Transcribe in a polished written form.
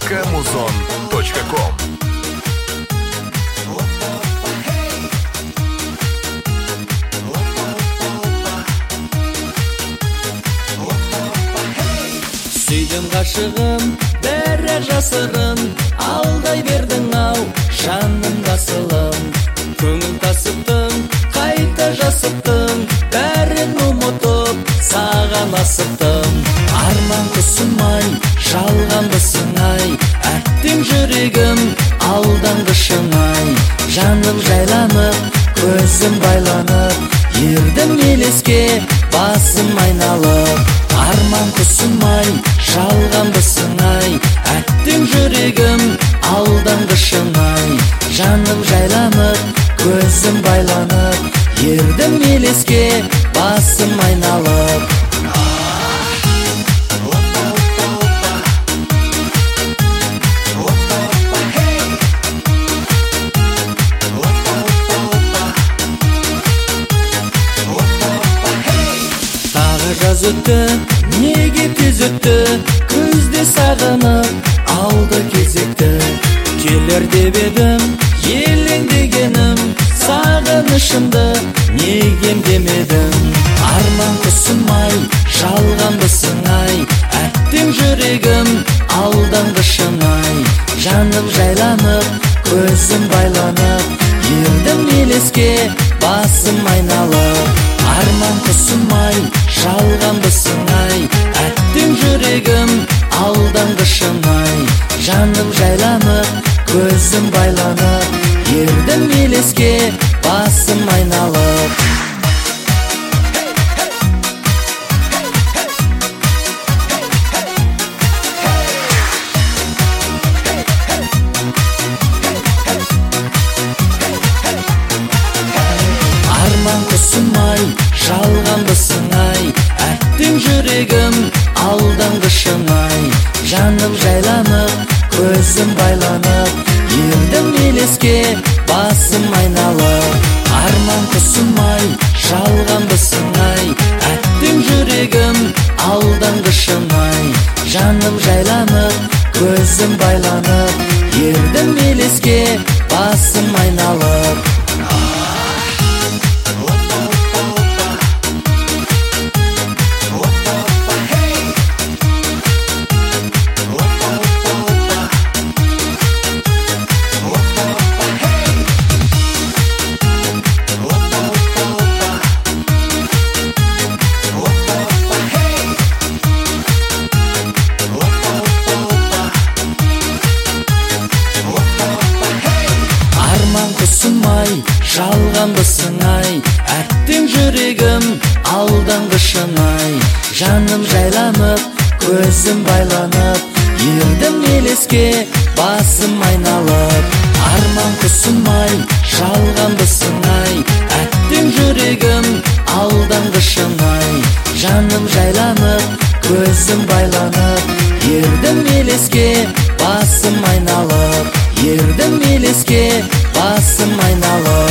mk-muzon.com. Сүйдім ғашығым, бәрі жасырын, алдай бердің ау, жаным басылым. Көңіл тасыптың, қайта жасыптың, бәрін ұмытып, саған асыптым. Арман құсымай, жалғанбысың ай, әттең жүрегім, алданды шынай. Жаным жайланып, көзім байланып, ердім елеске, басым айналып. Арман құсымай, жалғанбысың ай, әттең жүрегім, алданды шынай. Жаным жайланып, көзім байланып, ердім елеске, басым айналып. Жаз өтті, неге тез өтті, күзде сағынып, алды кезекті. Келер деп едім, елеңдегенім, сағынышымды неге емдемедім. Арман құсымай, жалғанбысың ай, әттең жүрегім, алданды шынай. Жаным жайланып, көзім байланып, ердім елеске, басым айналып. Арман құсымай, жалғанбысың ай, әттең жүрегім, алданды шынай. Жаным жайланып, көзім байланып, ердім елеске, басым айналып. Арман құсымай, жалғанбысың ай, әттең жүрегім, алданды шынай. Жаным жайланып, көзім байланып, ердім елеске, басым айналып. Арман құсымай, жалғанбысың ай, әттең жүрегім, алданды шынай. Жаным жайланып, көзім байланып, ердім елеске, басым айналып. Құсымай, жалғанбысың ай, әттең жүрегім, алданды шынай. Жаным жайланып, көзім байланып, ердім елеске, басым айналып. Арман құсымай, жалғанбысың ай, әттең жүрегім, алданды шынай. Жаным жайланып, көзім байланып, ердім елеске, басым айналып. Ердім елеске, басым айналып.